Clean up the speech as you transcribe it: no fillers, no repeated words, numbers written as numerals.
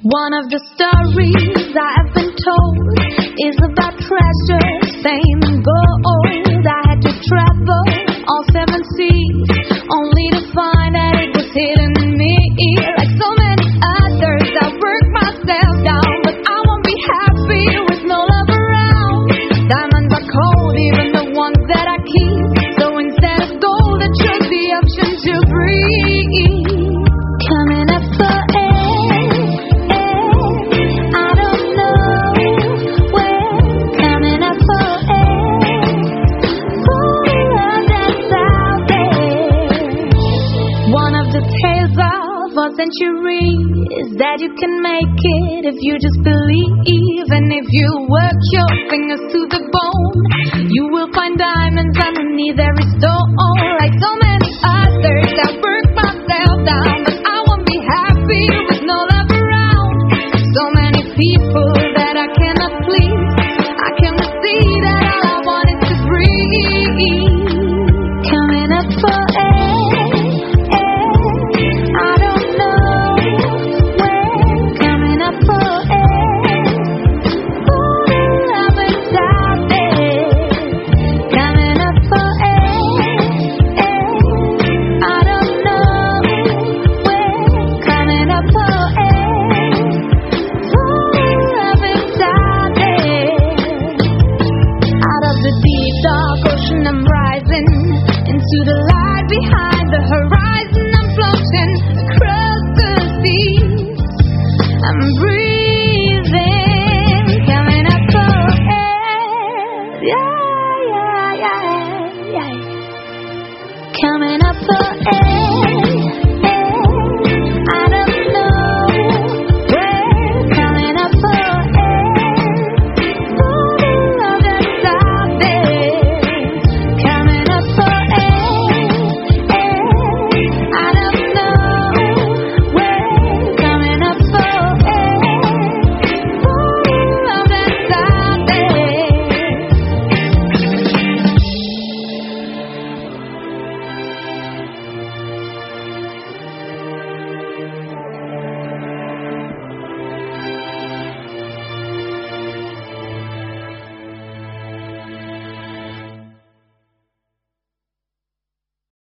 One of the stories I have been told is about treasure, fame and gold. I had to travel all 7 seas only to find that it was hidden in me. Like so many others, I worked myself down, but I won't be happy with no love around. Diamonds are cold, even the ones that I keep. So instead of gold, I chose the option to breathe. Coming up for air, I don't know where. Coming up for air, for the love that's out there. One of the tales of our century is that you can make it if you just believe. And if you work your fingers to the bone, you will find diamonds underneath every stone. Like so many others, I worked myself down, but I won't be happy with no love around. So many people that I cannot please. I cannot see that all I want is to breathe. Coming up for air, I don't know where. Coming up for air, for the love that's out there. Coming up for air, I don't know where. Coming up for air, for the love that's out there. Out of the deep dark ocean I'm rising into the